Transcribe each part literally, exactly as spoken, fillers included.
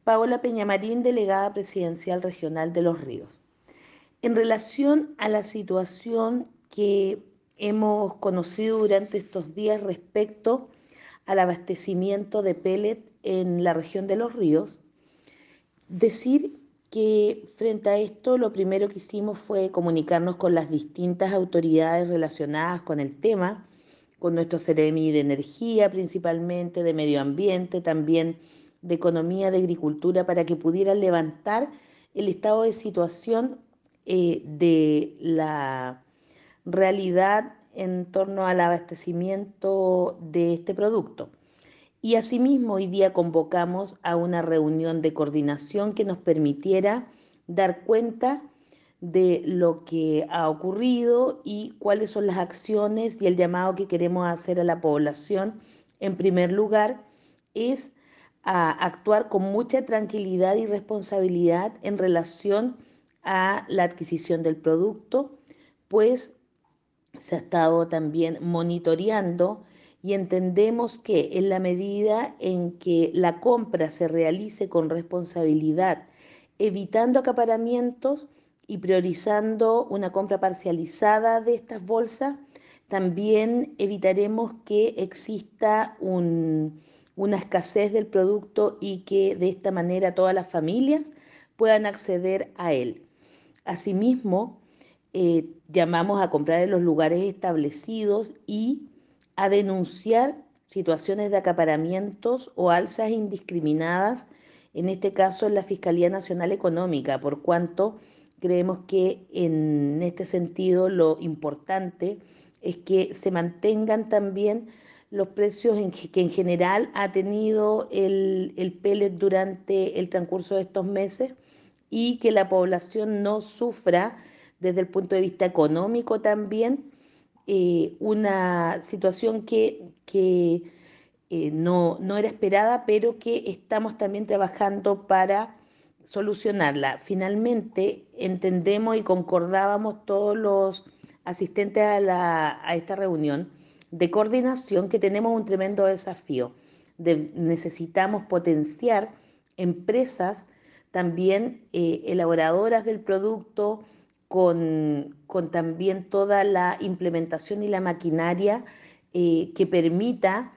Paola Peñamarín, delegada presidencial regional de Los Ríos. En relación a la situación que hemos conocido durante estos días respecto al abastecimiento de pellet en la región de Los Ríos, decir que frente a esto lo primero que hicimos fue comunicarnos con las distintas autoridades relacionadas con el tema, con nuestro Ceremi de Energía principalmente, de Medio Ambiente, también de Economía, de Agricultura, para que pudieran levantar el estado de situación eh, de la realidad en torno al abastecimiento de este producto. Y asimismo, hoy día convocamos a una reunión de coordinación que nos permitiera dar cuenta de lo que ha ocurrido y cuáles son las acciones y el llamado que queremos hacer a la población. En primer lugar, es a actuar con mucha tranquilidad y responsabilidad en relación a la adquisición del producto, pues se ha estado también monitoreando y entendemos que en la medida en que la compra se realice con responsabilidad, evitando acaparamientos y priorizando una compra parcializada de estas bolsas, también evitaremos que exista un, una escasez del producto y que de esta manera todas las familias puedan acceder a él. Asimismo, eh, llamamos a comprar en los lugares establecidos y a denunciar situaciones de acaparamientos o alzas indiscriminadas, en este caso en la Fiscalía Nacional Económica, por cuanto creemos que en este sentido lo importante es que se mantengan también los precios en que en general ha tenido el, el pellet durante el transcurso de estos meses y que la población no sufra desde el punto de vista económico también eh, una situación que, que eh, no, no era esperada, pero que estamos también trabajando para solucionarla. Finalmente, entendemos y concordábamos todos los asistentes a, la, a esta reunión de coordinación que tenemos un tremendo desafío. De, necesitamos potenciar empresas también eh, elaboradoras del producto, con, con también toda la implementación y la maquinaria eh, que permita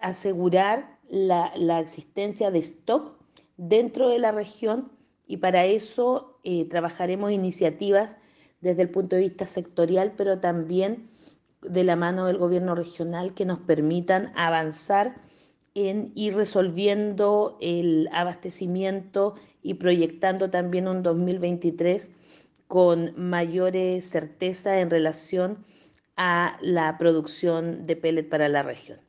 asegurar la, la, existencia de stock dentro de la región, y para eso eh, trabajaremos iniciativas desde el punto de vista sectorial, pero también de la mano del gobierno regional que nos permitan avanzar en ir resolviendo el abastecimiento y proyectando también un dos mil veintitrés con mayores certeza en relación a la producción de pellet para la región.